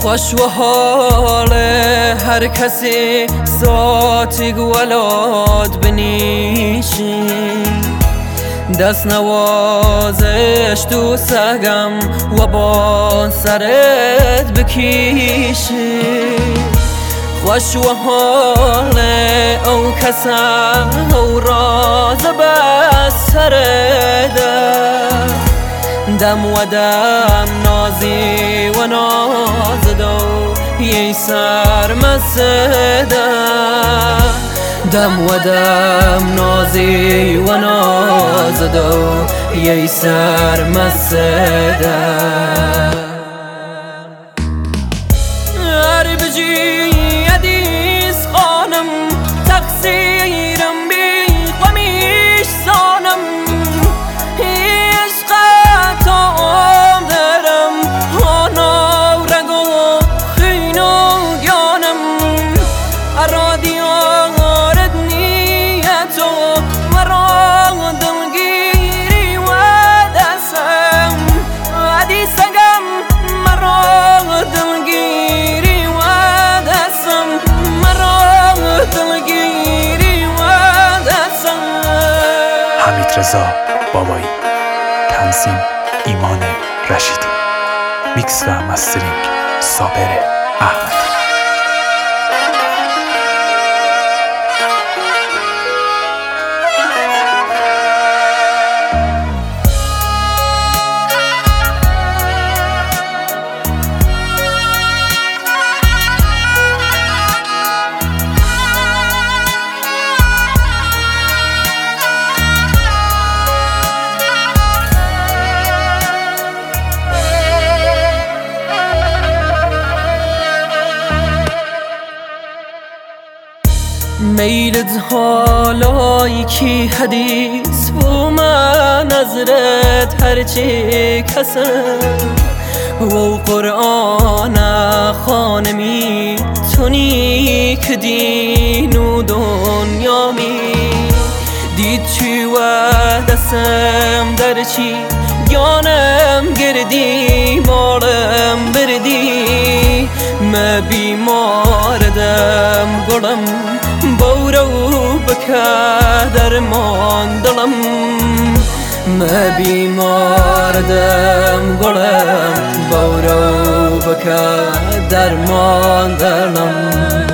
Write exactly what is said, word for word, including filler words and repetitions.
خوش و حال هر کسی ساتی ولاد بنیشی دست نوازش تو سگم و با سرت بکیشی خوش و حال او کسا او راز بس سرده دم و دم نازی و نازدو یه سر مسده دم و دم نازی و نازدو یه سر مسده هر بجی یدیس خانم تقصیرم بی قمیش سانم رضا بابایی، تنظیم ایمان رشیدی، میکس و مسترینگ صابر احمدی. میلت حالایی کی حدیث بو من نظرت هرچی کسم و قرآن خانمی تونی که دین و دنیا می دید چی و دستم در چی گانم گردی مالم بردی ما بیماردم گلم بورو بکا درمان دلم ما بیماردم گلم بورو بکا درمان دلم